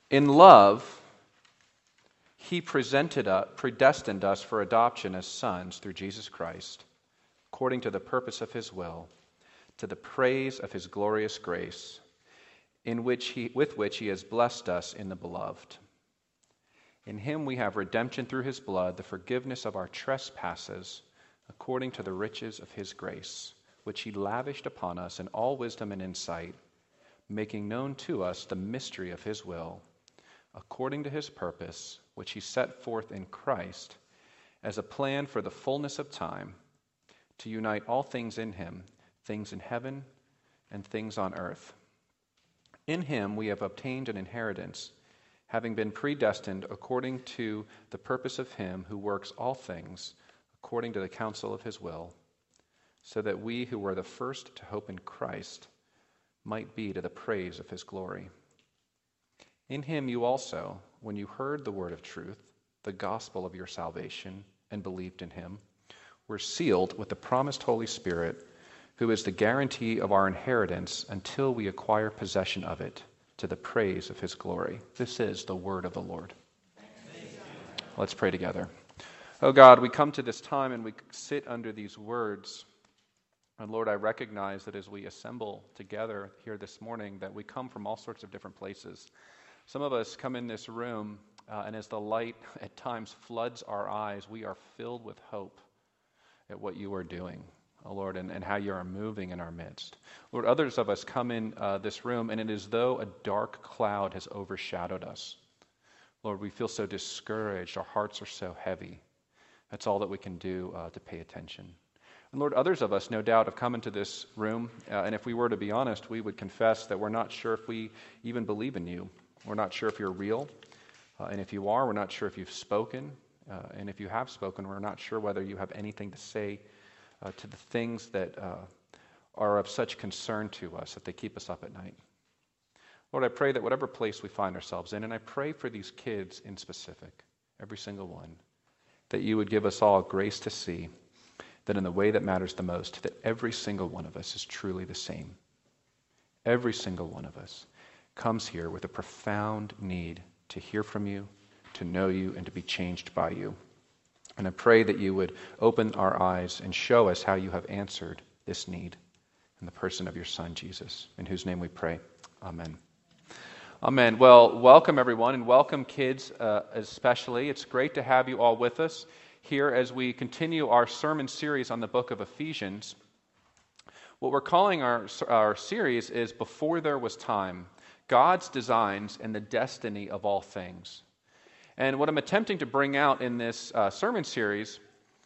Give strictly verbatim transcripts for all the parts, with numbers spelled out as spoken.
In love, he presented us, predestined us for adoption as sons through Jesus Christ, according to the purpose of his will, to the praise of his glorious grace, in which he, with which he has blessed us in the beloved. In him we have redemption through his blood, the forgiveness of our trespasses, according to the riches of his grace, which he lavished upon us in all wisdom and insight, making known to us the mystery of his will, according to his purpose, which he set forth in Christ as a plan for the fullness of time, to unite all things in him, things in heaven and things on earth. In him we have obtained an inheritance, having been predestined according to the purpose of him who works all things according to the counsel of his will, so that we who were the first to hope in Christ might be to the praise of his glory. In him you also, when you heard the word of truth, the gospel of your salvation, and believed in him, were sealed with the promised Holy Spirit, who is the guarantee of our inheritance until we acquire possession of it, to the praise of his glory. This is the word of the Lord. Let's pray together. Oh God, we come to this time and we sit under these words. And Lord, I recognize that as we assemble together here this morning, that we come from all sorts of different places. Some of us come in this room, uh, and as the light at times floods our eyes, we are filled with hope at what you are doing, oh Lord, and, and how you are moving in our midst. Lord, others of us come in uh, this room, and it is as though a dark cloud has overshadowed us. Lord, we feel so discouraged. Our hearts are so heavy. That's all that we can do uh, to pay attention. And Lord, others of us no doubt have come into this room, uh, and if we were to be honest, we would confess that we're not sure if we even believe in you. We're not sure if you're real, uh, and if you are, we're not sure if you've spoken, uh, and if you have spoken, we're not sure whether you have anything to say uh, to the things that uh, are of such concern to us that they keep us up at night. Lord, I pray that whatever place we find ourselves in, and I pray for these kids in specific, every single one, that you would give us all grace to see that in the way that matters the most, that every single one of us is truly the same. Every single one of us comes here with a profound need to hear from you, to know you, and to be changed by you. And I pray that you would open our eyes and show us how you have answered this need in the person of your Son, Jesus, in whose name we pray. Amen. Amen. Well, welcome everyone, and welcome kids uh, especially. It's great to have you all with us here as we continue our sermon series on the book of Ephesians. What we're calling our, our series is Before There Was Time, God's Designs and the Destiny of All Things. And what I'm attempting to bring out in this uh, sermon series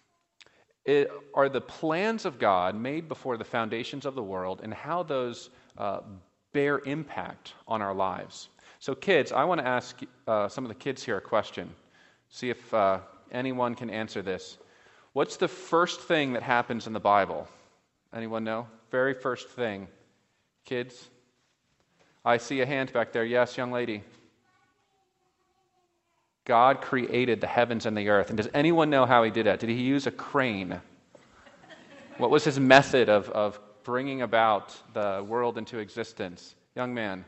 it, are the plans of God made before the foundations of the world and how those uh, bear impact on our lives. So kids, I want to ask uh, some of the kids here a question. See if uh, anyone can answer this. What's the first thing that happens in the Bible? Anyone know? Very first thing. Kids? I see a hand back there. Yes, young lady. God created the heavens and the earth. And does anyone know how he did that? Did he use a crane? What was his method of, of bringing about the world into existence? Young man.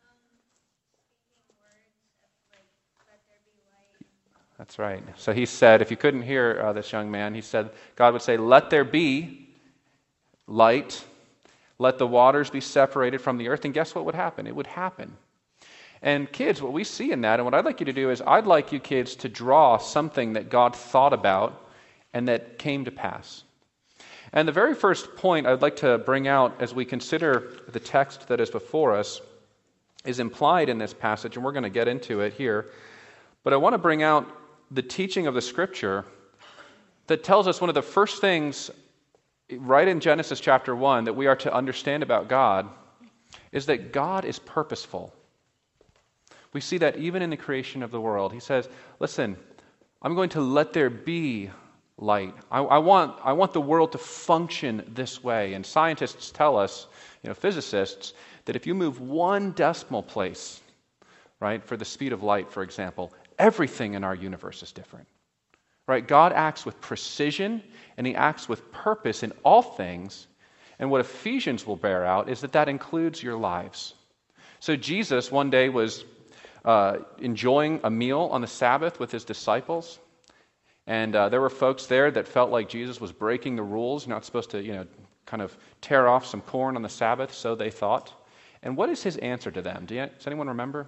That's right. So he said, if you couldn't hear uh, this young man, he said, God would say, let there be light. Let the waters be separated from the earth. And guess what would happen? It would happen. And kids, what we see in that, and what I'd like you to do is, I'd like you kids to draw something that God thought about and that came to pass. And the very first point I'd like to bring out as we consider the text that is before us is implied in this passage, and we're going to get into it here. But I want to bring out the teaching of the Scripture that tells us one of the first things right in Genesis chapter one that we are to understand about God is that God is purposeful. We see that even in the creation of the world. He says, listen, I'm going to let there be light. I, I want I want the world to function this way. And scientists tell us, you know, physicists, that if you move one decimal place, right, for the speed of light, for example, everything in our universe is different. Right? God acts with precision, and he acts with purpose in all things. And what Ephesians will bear out is that that includes your lives. So Jesus one day was uh, enjoying a meal on the Sabbath with his disciples. And uh, there were folks there that felt like Jesus was breaking the rules. You're not supposed to, you know, kind of tear off some corn on the Sabbath, so they thought. And what is his answer to them? Do you, does anyone remember?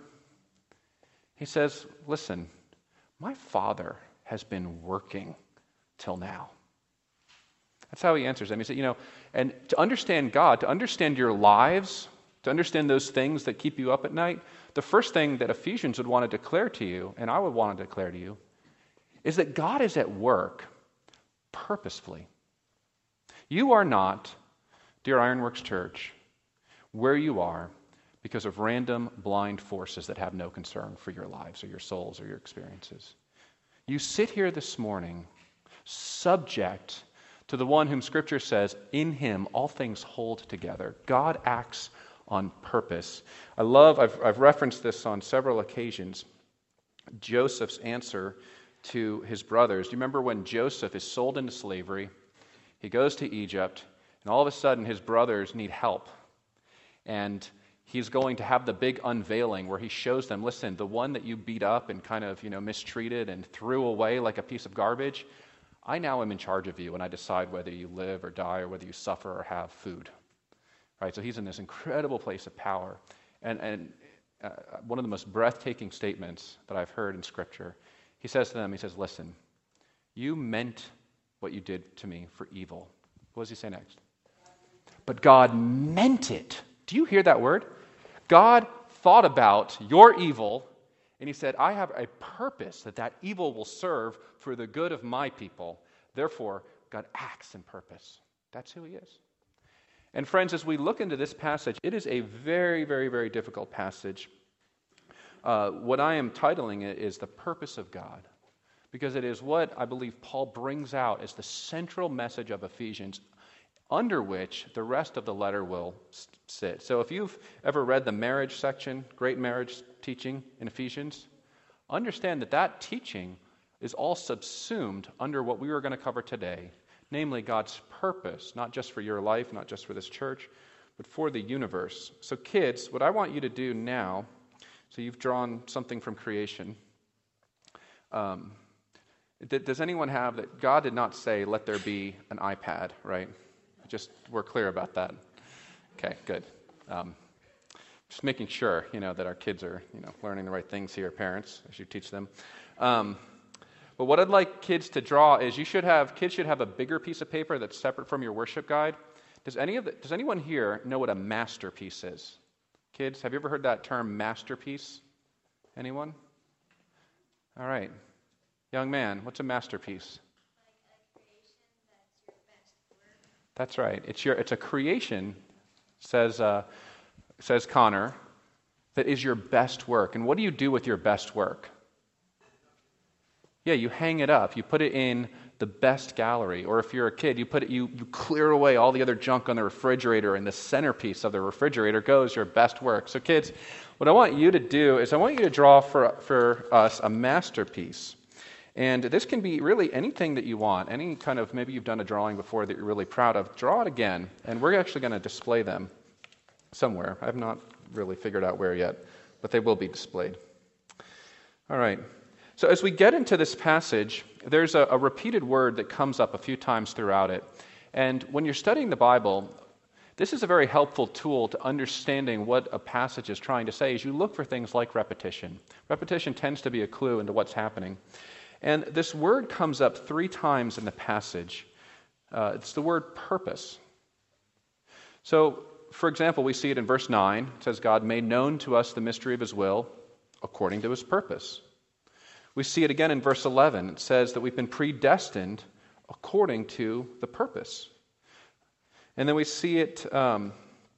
He says, listen, my Father has been working till now. That's how he answers them. He said, you know, and to understand God, to understand your lives, to understand those things that keep you up at night, the first thing that Ephesians would want to declare to you, and I would want to declare to you, is that God is at work purposefully. You are not, dear Ironworks Church, where you are because of random blind forces that have no concern for your lives or your souls or your experiences. You sit here this morning subject to the one whom Scripture says, in him all things hold together. God acts on purpose. I love, I've, I've referenced this on several occasions, Joseph's answer to his brothers. Do you remember when Joseph is sold into slavery? He goes to Egypt, and all of a sudden his brothers need help. And he's going to have the big unveiling where he shows them, listen, the one that you beat up and kind of, you know, mistreated and threw away like a piece of garbage, I now am in charge of you, and I decide whether you live or die or whether you suffer or have food. Right? So he's in this incredible place of power. And, and uh, one of the most breathtaking statements that I've heard in Scripture, he says to them, he says, listen, you meant what you did to me for evil. What does he say next? But God meant it. Do you hear that word? God thought about your evil, and he said, I have a purpose that that evil will serve for the good of my people. Therefore, God acts in purpose. That's who he is. And friends, as we look into this passage, it is a very, very, very difficult passage. Uh, what I am titling it is The Purpose of God, because it is what I believe Paul brings out as the central message of Ephesians, under which the rest of the letter will sit. So if you've ever read the marriage section, great marriage teaching in Ephesians, understand that that teaching is all subsumed under what we are going to cover today, namely God's purpose, not just for your life, not just for this church, but for the universe. So kids, what I want you to do now, so you've drawn something from creation. Um, does anyone have that? God did not say, let there be an iPad, right? Just, we're clear about that. Okay, good. Um, just making sure, you know, that our kids are, you know, learning the right things here, parents, as you teach them. Um, but what I'd like kids to draw is you should have, kids should have a bigger piece of paper that's separate from your worship guide. Does any of the, does anyone here know what a masterpiece is? Kids, have you ever heard that term masterpiece? Anyone? All right. Young man, what's a masterpiece? That's right. It's your. It's a creation, says uh, says Connor, that is your best work. And what do you do with your best work? Yeah, you hang it up. You put it in the best gallery. Or if you're a kid, you put it. You you clear away all the other junk on the refrigerator, and the centerpiece of the refrigerator goes your best work. So, kids, what I want you to do is I want you to draw for for us a masterpiece. And this can be really anything that you want, any kind of, maybe you've done a drawing before that you're really proud of. Draw it again, and we're actually going to display them somewhere. I've not really figured out where yet, but they will be displayed. All right. So as we get into this passage, there's a, a repeated word that comes up a few times throughout it. And when you're studying the Bible, this is a very helpful tool to understanding what a passage is trying to say, is you look for things like repetition. Repetition tends to be a clue into what's happening. And this word comes up three times in the passage. Uh, it's the word purpose. So, for example, we see it in verse nine. It says, God made known to us the mystery of his will according to his purpose. We see it again in verse eleven. It says that we've been predestined according to the purpose. And then we see it, um,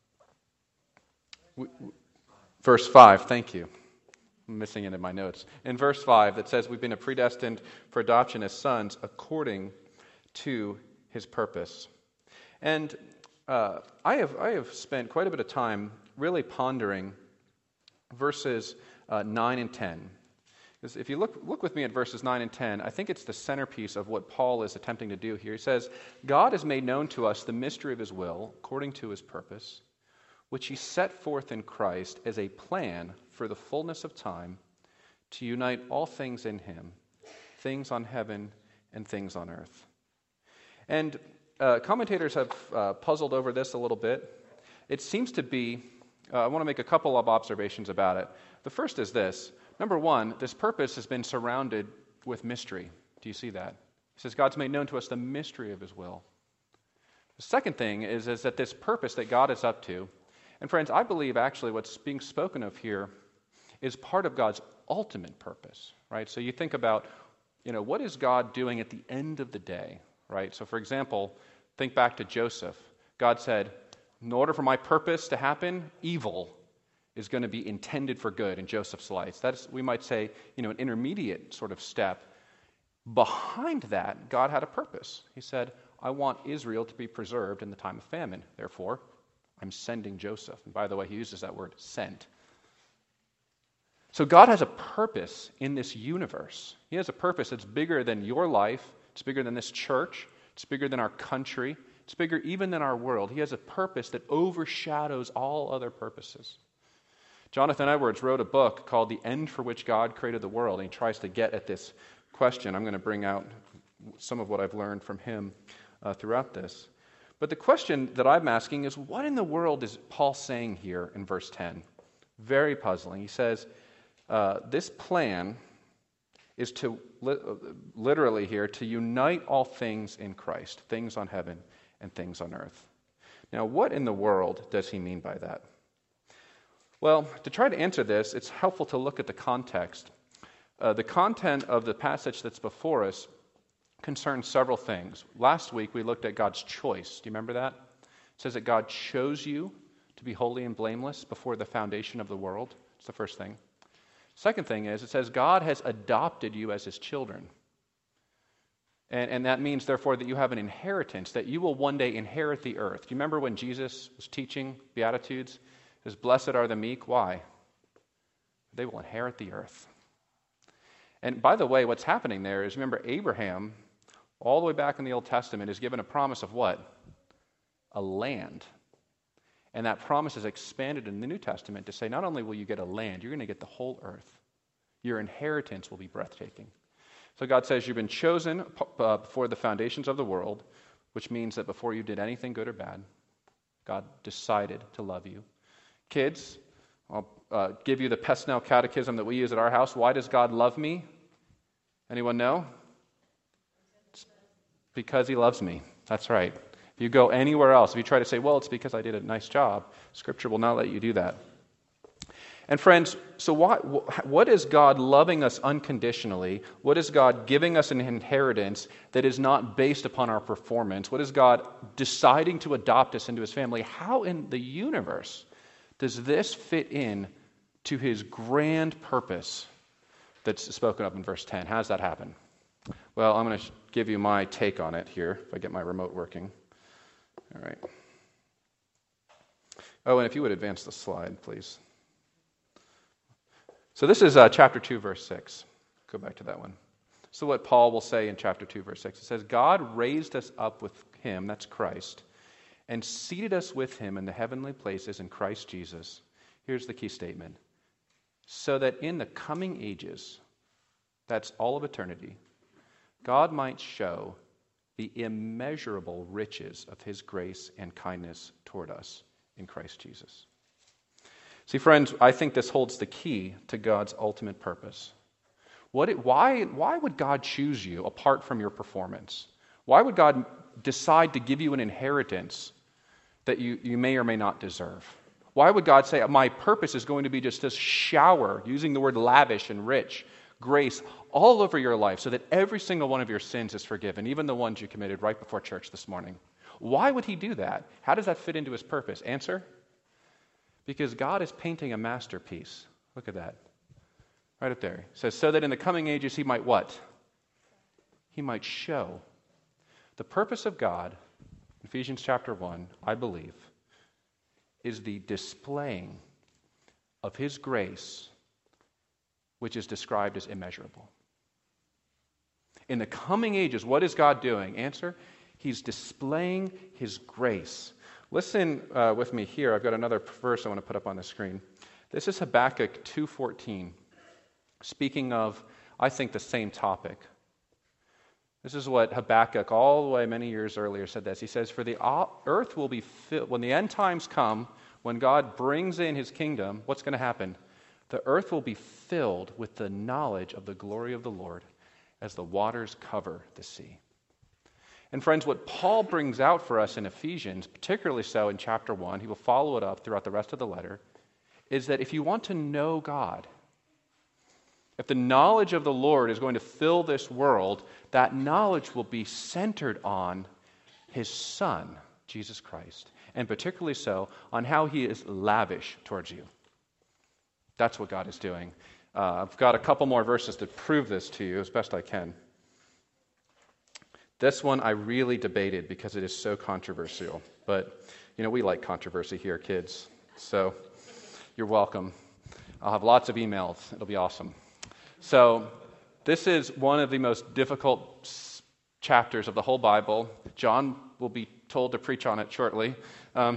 we, verse five, thank you. I'm missing it in my notes. In verse five, that says we've been predestined for adoption as sons according to his purpose. And uh, I have I have spent quite a bit of time really pondering verses uh, nine and ten. Because if you look look with me at verses nine and ten, I think it's the centerpiece of what Paul is attempting to do here. He says, God has made known to us the mystery of his will according to his purpose, which he set forth in Christ as a plan for the fullness of time to unite all things in him, things on heaven and things on earth. And uh, commentators have uh, puzzled over this a little bit. It seems to be, uh, I want to make a couple of observations about it. The first is this. Number one, this purpose has been surrounded with mystery. Do you see that? He says God's made known to us the mystery of his will. The second thing is, is that this purpose that God is up to, and friends, I believe actually what's being spoken of here is part of God's ultimate purpose, right? So you think about, you know, what is God doing at the end of the day, right? So for example, think back to Joseph. God said, in order for my purpose to happen, evil is going to be intended for good in Joseph's life. That's, we might say, you know, an intermediate sort of step. Behind that, God had a purpose. He said, I want Israel to be preserved in the time of famine. Therefore, I'm sending Joseph. And by the way, he uses that word, sent. So God has a purpose in this universe. He has a purpose that's bigger than your life. It's bigger than this church. It's bigger than our country. It's bigger even than our world. He has a purpose that overshadows all other purposes. Jonathan Edwards wrote a book called The End for Which God Created the World, and he tries to get at this question. I'm going to bring out some of what I've learned from him uh, throughout this. But the question that I'm asking is, what in the world is Paul saying here in verse ten? Very puzzling. He says, uh, this plan is to, li- literally here, to unite all things in Christ, things on heaven and things on earth. Now, what in the world does he mean by that? Well, to try to answer this, it's helpful to look at the context. Uh, the content of the passage that's before us concerns several things. Last week, we looked at God's choice. Do you remember that? It says that God chose you to be holy and blameless before the foundation of the world. It's the first thing. Second thing is, it says God has adopted you as his children. And, and that means, therefore, that you have an inheritance, that you will one day inherit the earth. Do you remember when Jesus was teaching Beatitudes? He says, blessed are the meek. Why? They will inherit the earth. And by the way, what's happening there is, remember, Abraham, all the way back in the Old Testament, is given a promise of what? A land. And that promise is expanded in the New Testament to say, not only will you get a land, you're going to get the whole earth. Your inheritance will be breathtaking. So God says you've been chosen uh, before the foundations of the world, which means that before you did anything good or bad, God decided to love you. Kids, I'll uh, give you the Pesnell Catechism that we use at our house. Why does God love me? Anyone know? It's because he loves me. That's right. If you go anywhere else, if you try to say, well, it's because I did a nice job, Scripture will not let you do that. And friends, so what, what is God loving us unconditionally? What is God giving us an inheritance that is not based upon our performance? What is God deciding to adopt us into his family? How in the universe does this fit in to his grand purpose that's spoken of in verse ten? How does that happen? Well, I'm going to give you my take on it here, if I get my remote working. All right. Oh, and if you would advance the slide, please. So this is uh, chapter two, verse six. Go back to that one. So what Paul will say in chapter two, verse six, it says, God raised us up with him, that's Christ, and seated us with him in the heavenly places in Christ Jesus. Here's the key statement. So that in the coming ages, that's all of eternity, God might show the immeasurable riches of his grace and kindness toward us in Christ Jesus. See, friends, I think this holds the key to God's ultimate purpose. What it, why, why would God choose you apart from your performance? Why would God decide to give you an inheritance that you, you may or may not deserve? Why would God say, my purpose is going to be just this shower, using the word lavish and rich, grace all over your life so that every single one of your sins is forgiven, even the ones you committed right before church this morning? Why would he do that? How does that fit into his purpose? Answer? Because God is painting a masterpiece. Look at that. Right up there. It says, so that in the coming ages he might what? He might show. The purpose of God, Ephesians chapter one, I believe, is the displaying of his grace, which is described as immeasurable. In the coming ages, what is God doing? Answer, he's displaying his grace, Listen uh, with me here. I've got another verse I want to put up on the screen. This is Habakkuk two fourteen, speaking of, I think, the same topic. This is what Habakkuk, all the way many years earlier, said this. He says, "For the earth will be filled, when the end times come, when God brings in his kingdom, what's going to happen? The earth will be filled with the knowledge of the glory of the Lord as the waters cover the sea." And friends, what Paul brings out for us in Ephesians, particularly so in chapter one, he will follow it up throughout the rest of the letter, is that if you want to know God, if the knowledge of the Lord is going to fill this world, that knowledge will be centered on his Son, Jesus Christ, and particularly so on how he is lavish towards you. That's what God is doing. Uh, I've got a couple more verses to prove this to you as best I can. This one I really debated because it is so controversial. But, you know, we like controversy here, kids. So you're welcome. I'll have lots of emails. It'll be awesome. So this is one of the most difficult chapters of the whole Bible. John will be told to preach on it shortly. Um,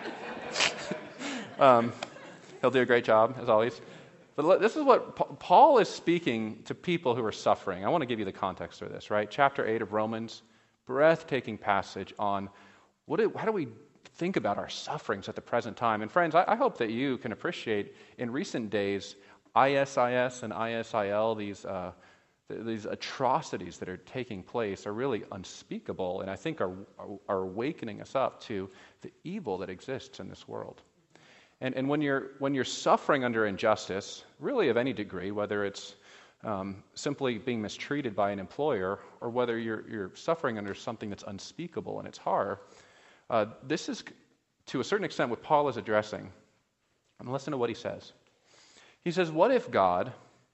um, he'll do a great job, as always. But this is what Paul is speaking to people who are suffering. I want to give you the context of this, right? Chapter eight of Romans, breathtaking passage on what do, how do we think about our sufferings at the present time. And friends, I, I hope that you can appreciate in recent days I S I S and I S I L, these uh, th- these atrocities that are taking place are really unspeakable, and I think are, are are awakening us up to the evil that exists in this world. And and when you're when you're suffering under injustice, really of any degree, whether it's um, simply being mistreated by an employer or whether you're you're suffering under something that's unspeakable and it's horror, uh, this is to a certain extent what Paul is addressing. And listen to what he says. He says, "What if God,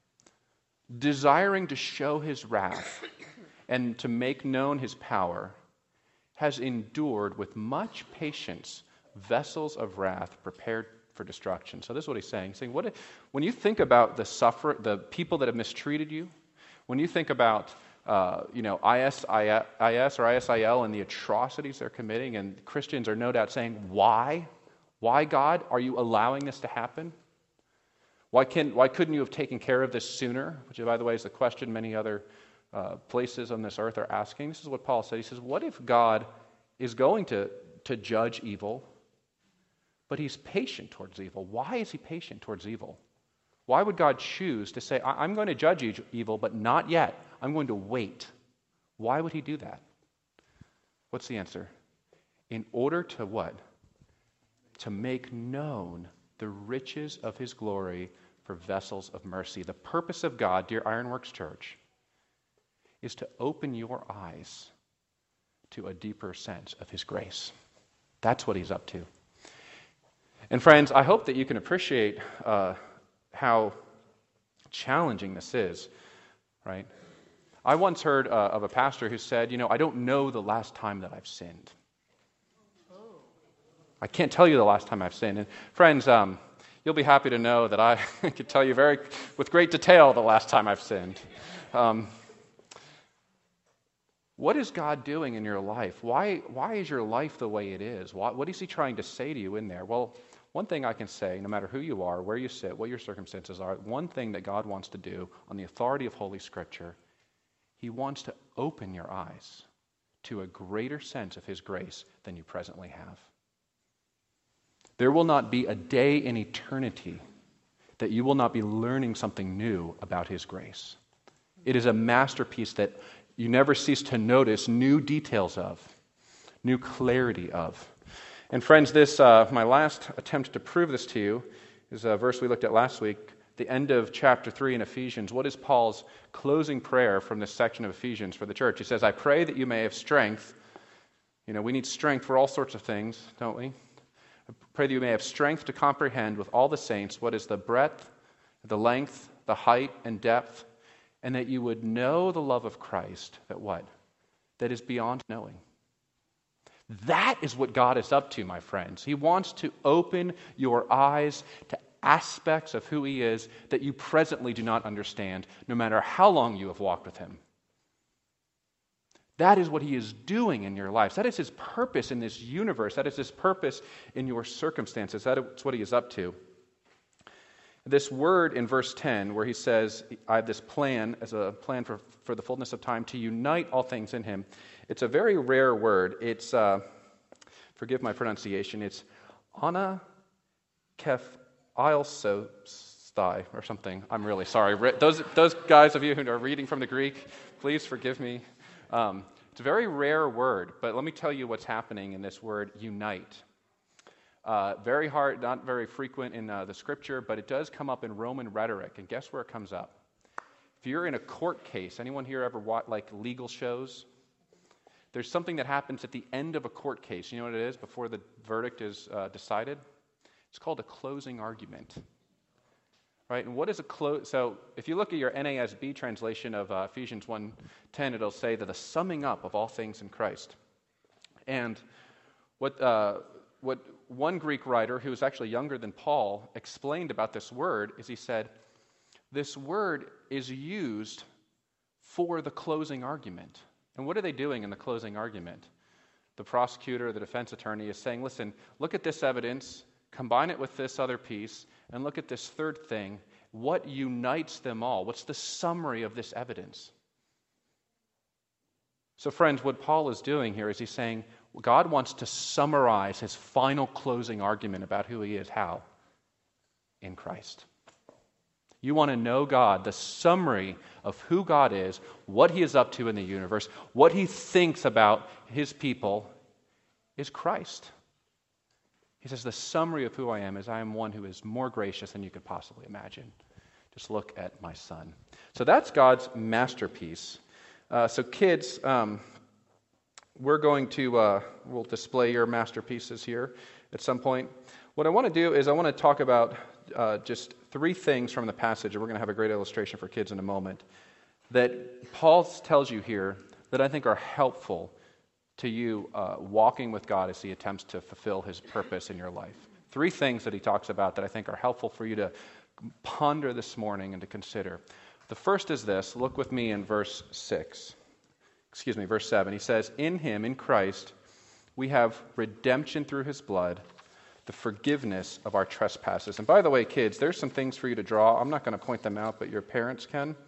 desiring to show his wrath and to make known his power, has endured with much patience vessels of wrath prepared for destruction?" So this is what he's saying. He's saying, what if, when you think about the suffer, the people that have mistreated you, when you think about uh, you know I S I S or I S I L and the atrocities they're committing, and Christians are no doubt saying, "Why? Why, God, are you allowing this to happen? Why can why couldn't you have taken care of this sooner?" Which, by the way, is the question many other uh, places on this earth are asking. This is what Paul said. He says, "What if God is going to to judge evil, but he's patient towards evil? Why is he patient towards evil? Why would God choose to say, I'm going to judge evil, but not yet. I'm going to wait. Why would he do that?" What's the answer? In order to what? To make known the riches of his glory for vessels of mercy. The purpose of God, dear Ironworks Church, is to open your eyes to a deeper sense of his grace. That's what he's up to. And friends, I hope that you can appreciate uh, how challenging this is, right? I once heard uh, of a pastor who said, you know, I don't know the last time that I've sinned. I can't tell you the last time I've sinned. And friends, um, you'll be happy to know that I could tell you very, with great detail, the last time I've sinned. Um, what is God doing in your life? Why, why is your life the way it is? What, what is he trying to say to you in there? Well, one thing I can say, no matter who you are, where you sit, what your circumstances are, one thing that God wants to do on the authority of Holy Scripture, he wants to open your eyes to a greater sense of his grace than you presently have. There will not be a day in eternity that you will not be learning something new about his grace. It is a masterpiece that you never cease to notice new details of, new clarity of. And friends, this, uh, my last attempt to prove this to you is a verse we looked at last week, the end of chapter three in Ephesians. What is Paul's closing prayer from this section of Ephesians for the church? He says, "I pray that you may have strength." You know, we need strength for all sorts of things, don't we? "I pray that you may have strength to comprehend with all the saints what is the breadth, the length, the height, and depth, and that you would know the love of Christ," that what? That is beyond knowing. That is what God is up to, my friends. He wants to open your eyes to aspects of who he is that you presently do not understand, no matter how long you have walked with him. That is what he is doing in your lives. That is his purpose in this universe. That is his purpose in your circumstances. That is what he is up to. This word in verse ten, where he says, I have this plan as a plan for, for the fullness of time to unite all things in him. It's a very rare word. It's, uh, forgive my pronunciation, it's ana keph ilsostai or something. I'm really sorry. Those, those guys of you who are reading from the Greek, please forgive me. Um, it's a very rare word, but let me tell you what's happening in this word, unite. Uh, very hard, not very frequent in uh, the scripture, but it does come up in Roman rhetoric. And guess where it comes up? If you're in a court case, anyone here ever watch like legal shows? There's something that happens at the end of a court case. You know what it is before the verdict is uh, decided? It's called a closing argument. Right? And what is a close? So if you look at your N A S B translation of uh, Ephesians one ten, it'll say that the summing up of all things in Christ. And what uh, what one Greek writer, who was actually younger than Paul, explained about this word is he said, this word is used for the closing argument. And what are they doing in the closing argument? The prosecutor, the defense attorney is saying, listen, look at this evidence, combine it with this other piece, and look at this third thing. What unites them all? What's the summary of this evidence? So friends, what Paul is doing here is he's saying God wants to summarize his final closing argument about who he is. How? In Christ. You want to know God, the summary of who God is, what he is up to in the universe, what he thinks about his people is Christ. He says the summary of who I am is I am one who is more gracious than you could possibly imagine. Just look at my son. So that's God's masterpiece. Uh, so kids, um, we're going to, uh, we'll display your masterpieces here at some point. What I want to do is I want to talk about uh, just three things from the passage, and we're going to have a great illustration for kids in a moment, that Paul tells you here that I think are helpful to you uh, walking with God as he attempts to fulfill his purpose in your life. Three things that he talks about that I think are helpful for you to ponder this morning and to consider. The first is this. Look with me in verse six. Excuse me, verse seven. He says, in him, in Christ, we have redemption through his blood, the forgiveness of our trespasses. And by the way, kids, there's some things for you to draw. I'm not going to point them out, but your parents can.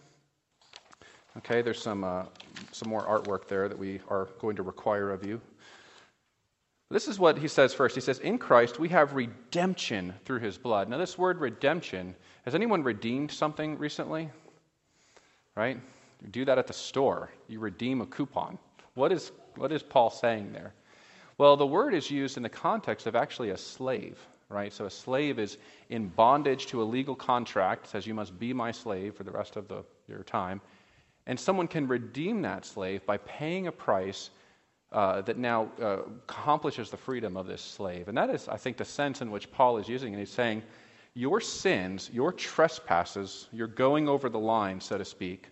Okay, there's some uh, some more artwork there that we are going to require of you. This is what he says first. He says, in Christ, we have redemption through his blood. Now, this word redemption, has anyone redeemed something recently? Right? You do that at the store. You redeem a coupon. What is what is Paul saying there? Well, the word is used in the context of actually a slave, right? So a slave is in bondage to a legal contract, says you must be my slave for the rest of the, your time. And someone can redeem that slave by paying a price uh, that now uh, accomplishes the freedom of this slave. And that is, I think, the sense in which Paul is using it. He's saying, your sins, your trespasses, your going over the line, so to speak,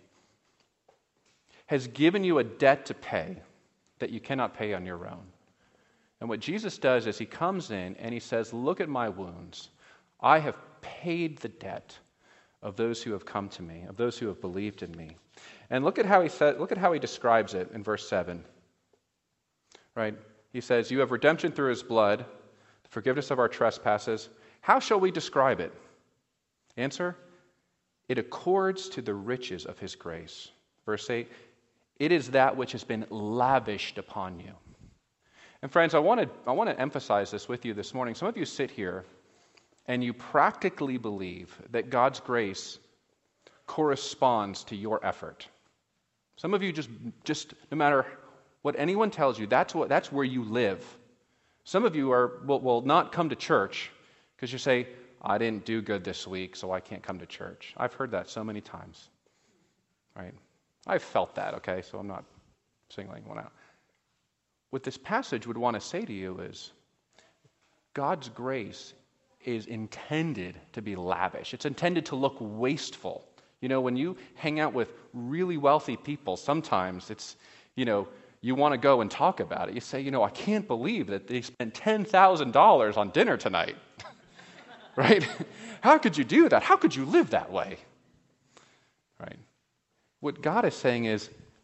has given you a debt to pay that you cannot pay on your own. And what Jesus does is he comes in and he says, look at my wounds. I have paid the debt of those who have come to me, of those who have believed in me. And look at how he said, look at how he describes it in verse seven. Right? He says, you have redemption through his blood, the forgiveness of our trespasses. How shall we describe it? Answer, it accords to the riches of his grace. Verse eight, it is that which has been lavished upon you. And friends, I want to I want to emphasize this with you this morning. Some of you sit here and you practically believe that God's grace corresponds to your effort. Some of you just, just no matter what anyone tells you, that's what that's where you live. Some of you are will, will not come to church because you say, I didn't do good this week, so I can't come to church. I've heard that so many times. Right? I've felt that, okay, so I'm not singling one out. What this passage would want to say to you is, God's grace is intended to be lavish. It's intended to look wasteful. You know, when you hang out with really wealthy people, sometimes it's, you know, you want to go and talk about it. You say, you know, I can't believe that they spent ten thousand dollars on dinner tonight. Right? How could you do that? How could you live that way? Right? What God is saying is,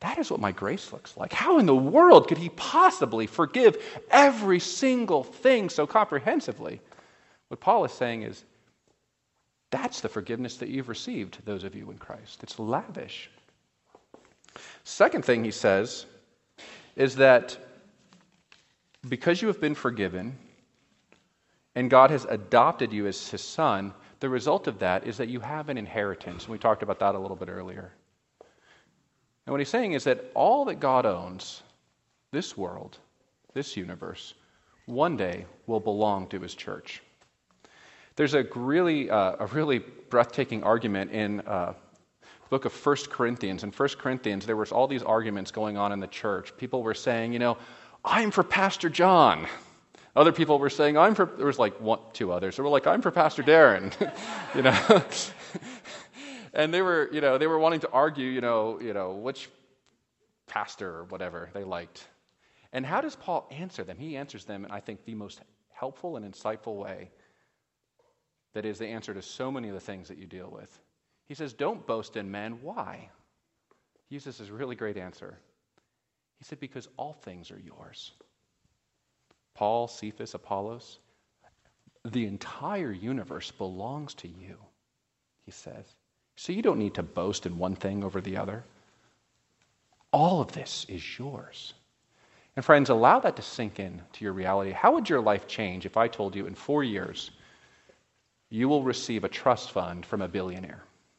that is what my grace looks like. How in the world could he possibly forgive every single thing so comprehensively? What Paul is saying is, that's the forgiveness that you've received, those of you in Christ. It's lavish. Second thing he says is that because you have been forgiven and God has adopted you as his son, the result of that is that you have an inheritance. And we talked about that a little bit earlier. And what he's saying is that all that God owns, this world, this universe, one day will belong to his church. There's a really, uh, a really breathtaking argument in uh, the book of First Corinthians. In First Corinthians, there was all these arguments going on in the church. People were saying, you know, I'm for Pastor John. Other people were saying, I'm for, there was like one, two others. They were like, I'm for Pastor Darren, you know. And they were, you know, they were wanting to argue, you know, you know, which pastor or whatever they liked. And how does Paul answer them? He answers them in, I think, the most helpful and insightful way. That is the answer to so many of the things that you deal with. He says, don't boast in men. Why? He uses this really great answer. He said, because all things are yours. Paul, Cephas, Apollos, the entire universe belongs to you, he says. So you don't need to boast in one thing over the other. All of this is yours. And friends, allow that to sink in to your reality. How would your life change if I told you in four years you will receive a trust fund from a billionaire?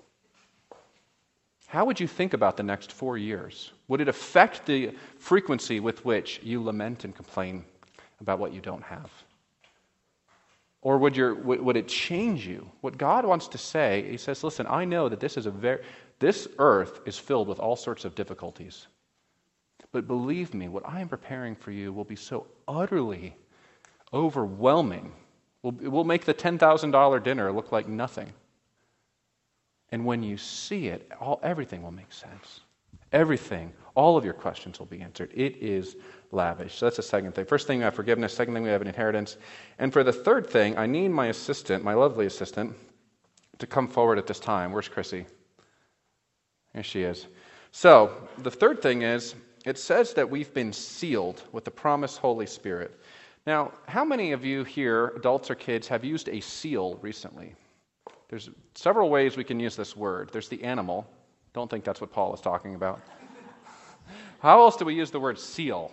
How would you think about the next four years? Would it affect the frequency with which you lament and complain about what you don't have? Or would your would it change you? What God wants to say, he says, listen, I know that this is a very this earth is filled with all sorts of difficulties. But believe me, what I am preparing for you will be so utterly overwhelming. It will make the ten thousand dollars dinner look like nothing. And when you see it, all everything will make sense. Everything, all of your questions will be answered. It is lavish. So that's the second thing. First thing, we have forgiveness. Second thing, we have an inheritance. And for the third thing, I need my assistant, my lovely assistant, to come forward at this time. Where's Chrissy? Here she is. So the third thing is, it says that we've been sealed with the promised Holy Spirit. Now, how many of you here, adults or kids, have used a seal recently? There's several ways we can use this word. There's the animal. Don't think that's what Paul is talking about. How else do we use the word seal?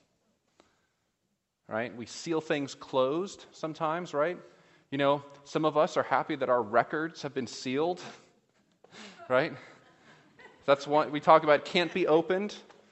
Right? We seal things closed sometimes, right? You know, some of us are happy that our records have been sealed, right? That's one we talk about, can't be opened.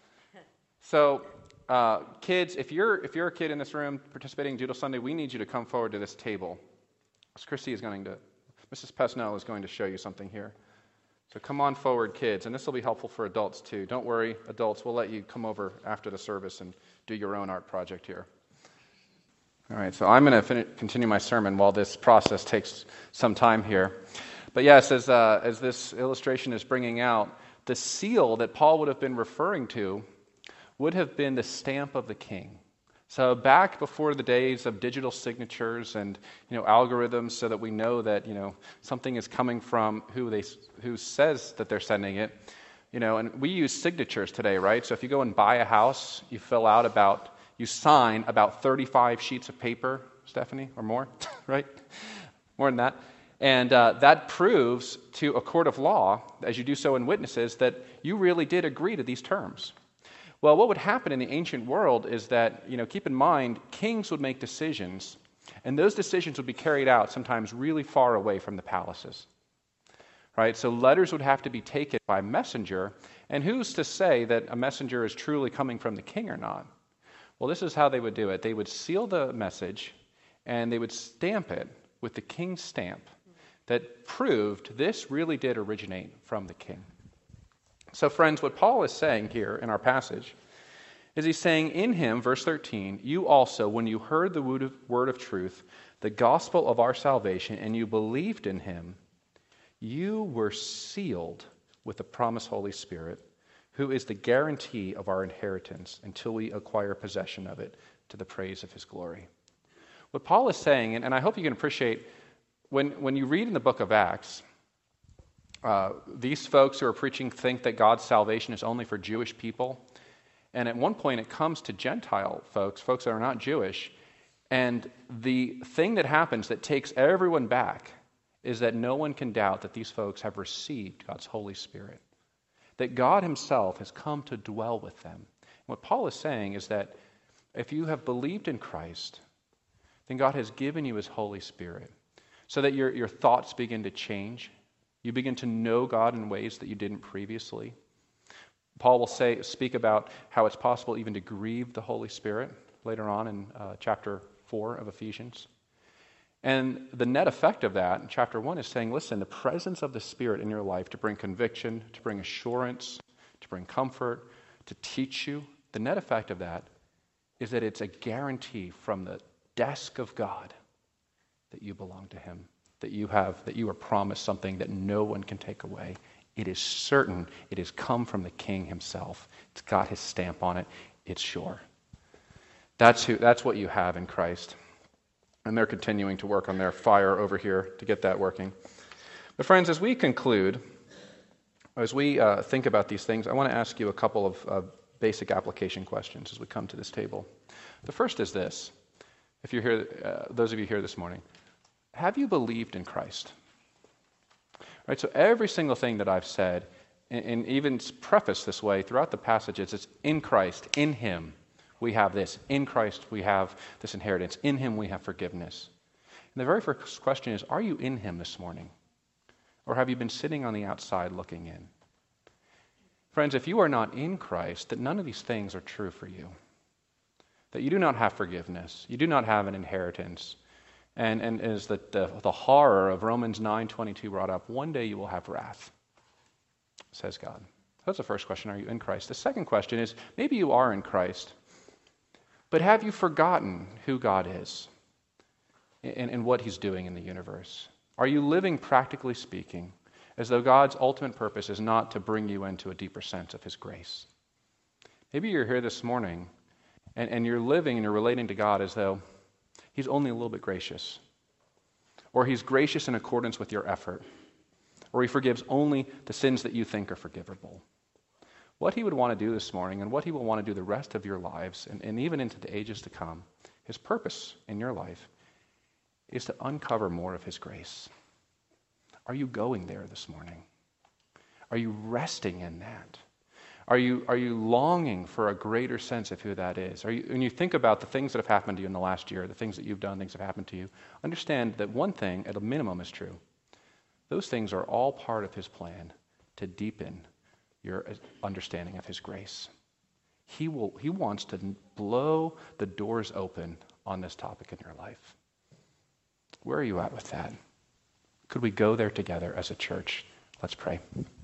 So, uh, kids, if you're if you're a kid in this room participating in Doodle Sunday, we need you to come forward to this table. Because Chrissy is going to, Missus Pesnell is going to show you something here. So come on forward, kids, and this will be helpful for adults too. Don't worry, adults, we'll let you come over after the service and do your own art project here. All right, so I'm going to fin- continue my sermon while this process takes some time here. But yes, as, uh, as this illustration is bringing out, the seal that Paul would have been referring to would have been the stamp of the king. So back before the days of digital signatures and, you know, algorithms so that we know that, you know, something is coming from who they who says that they're sending it, you know, and we use signatures today, right? So if you go and buy a house, you fill out about, you sign about thirty-five sheets of paper, Stephanie, or more, right? More than that. And uh, that proves to a court of law, as you do so in witnesses, that you really did agree to these terms. Well, what would happen in the ancient world is that, you know, keep in mind, kings would make decisions, and those decisions would be carried out sometimes really far away from the palaces. Right? So letters would have to be taken by messenger, and who's to say that a messenger is truly coming from the king or not? Well, this is how they would do it. They would seal the message, and they would stamp it with the king's stamp that proved this really did originate from the king. So, friends, what Paul is saying here in our passage is he's saying in him, verse thirteen, you also, when you heard the word of, word of truth, the gospel of our salvation, and you believed in him, you were sealed with the promised Holy Spirit, who is the guarantee of our inheritance until we acquire possession of it to the praise of his glory. What Paul is saying, and, and I hope you can appreciate, when, when you read in the book of Acts, uh, these folks who are preaching think that God's salvation is only for Jewish people. And at one point it comes to Gentile folks, folks that are not Jewish. And the thing that happens that takes everyone back is that no one can doubt that these folks have received God's Holy Spirit. That God himself has come to dwell with them. What Paul is saying is that if you have believed in Christ, then God has given you his Holy Spirit so that your, your thoughts begin to change. You begin to know God in ways that you didn't previously. Paul will say, speak about how it's possible even to grieve the Holy Spirit later on in uh, chapter four of Ephesians. And the net effect of that in chapter one is saying, listen, the presence of the Spirit in your life to bring conviction, to bring assurance, to bring comfort, to teach you, the net effect of that is that it's a guarantee from the desk of God that you belong to him, that you have, that you are promised something that no one can take away. It is certain. It has come from the King himself. It's got his stamp on it. It's sure. That's who. That's what you have in Christ. And they're continuing to work on their fire over here to get that working. But friends, as we conclude, as we uh, think about these things, I want to ask you a couple of uh, basic application questions as we come to this table. The first is this. If you're here, uh, those of you here this morning, have you believed in Christ? Right, so every single thing that I've said, and, and even prefaced this way throughout the passages, it's in Christ, in him. We have this. In Christ, we have this inheritance. In him, we have forgiveness. And the very first question is, are you in him this morning? Or have you been sitting on the outside looking in? Friends, if you are not in Christ, that none of these things are true for you. That you do not have forgiveness. You do not have an inheritance. And, and as the, the, the horror of Romans nine twenty-two brought up, one day you will have wrath, says God. That's the first question, are you in Christ? The second question is, maybe you are in Christ, but have you forgotten who God is and, and what he's doing in the universe? Are you living, practically speaking, as though God's ultimate purpose is not to bring you into a deeper sense of his grace? Maybe you're here this morning and, and you're living and you're relating to God as though he's only a little bit gracious, or he's gracious in accordance with your effort, or he forgives only the sins that you think are forgivable. What he would want to do this morning, and what he will want to do the rest of your lives, and, and even into the ages to come, his purpose in your life is to uncover more of his grace. Are you going there this morning? Are you resting in that? Are you, are you longing for a greater sense of who that is? Are you, when you think about the things that have happened to you in the last year, the things that you've done, things that have happened to you, understand that one thing, at a minimum, is true. Those things are all part of his plan to deepen your understanding of his grace. He will. He wants to blow the doors open on this topic in your life. Where are you at with that? Could we go there together as a church? Let's pray.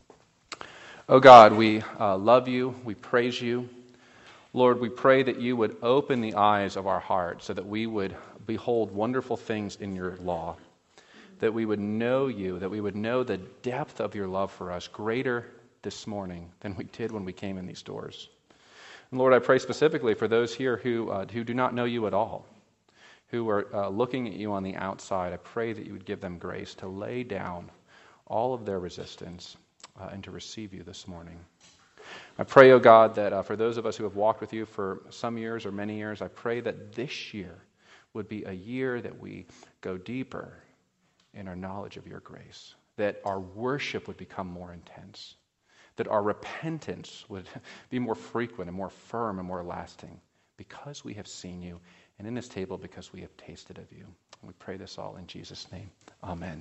Oh God, we uh, love you. We praise you. Lord, we pray that you would open the eyes of our hearts so that we would behold wonderful things in your law, that we would know you, that we would know the depth of your love for us greater this morning than we did when we came in these doors. And Lord, I pray specifically for those here who uh, who do not know you at all, who are uh, looking at you on the outside. I pray that you would give them grace to lay down all of their resistance uh, and to receive you this morning. I pray, oh God, that uh, for those of us who have walked with you for some years or many years, I pray that this year would be a year that we go deeper in our knowledge of your grace, that our worship would become more intense, that our repentance would be more frequent and more firm and more lasting because we have seen you, and in this table because we have tasted of you. And we pray this all in Jesus' name. Amen.